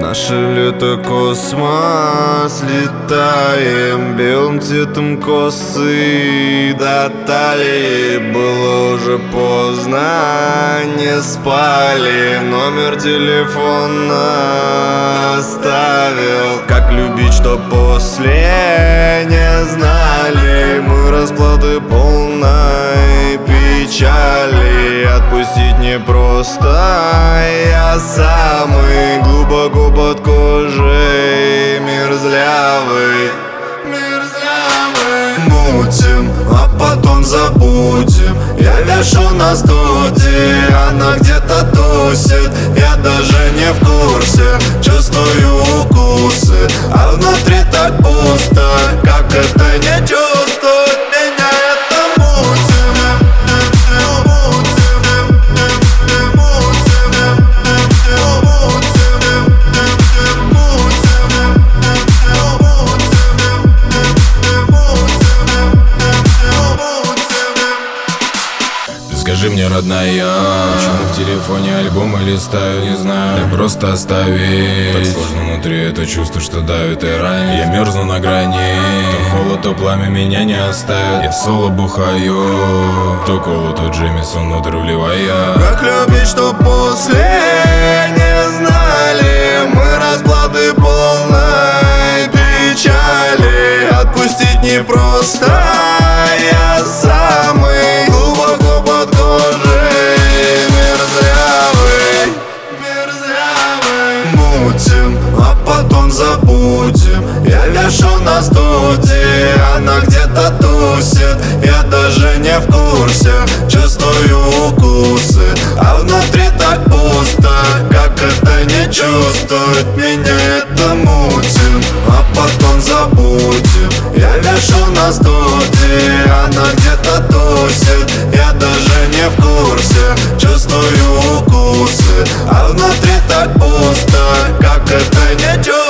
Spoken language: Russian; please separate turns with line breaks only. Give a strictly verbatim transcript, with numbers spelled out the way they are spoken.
Наше лето космос, летаем белым цветом косы до талии. Было уже поздно, не спали, номер телефона оставил. Как любить, что после не знали, мы расплаты полной печали. Отпустить непросто, я самый глубоко под кожей мерзлявый, мерзлявый. Мутим, а потом забудем. Я вешу на студии, она где-то тусит. Я даже не в курсе, чувствую укусы, а внутри так пусто. Как это не чувствовать? Меня это мутит.
Скажи мне, родная, почему в телефоне альбомы листаю, не знаю. Ты просто оставить. Так сложно внутри это чувство, что давит и ранит. Я мерзну на грани, то холод, то пламя меня не оставит. Я в соло бухаю, то колу, то Джемисон внутрь вливая.
Как любить, что после не знали, мы расплаты полной печали. Отпустить непросто, я самый глубоко под кожей мерзлявый, мерзлявый. Мутим, а потом забудем. Я вешу на студии, она где-то тусит. Я даже не в курсе, чувствую укусы, а внутри так пусто. Как это не чувствовать? Меня это мутим, а потом забудем. Я вешу на студии, она где-то тусит. Я даже не в курсе, чувствую укусы, а внутри так пусто. Как это не чувствовать?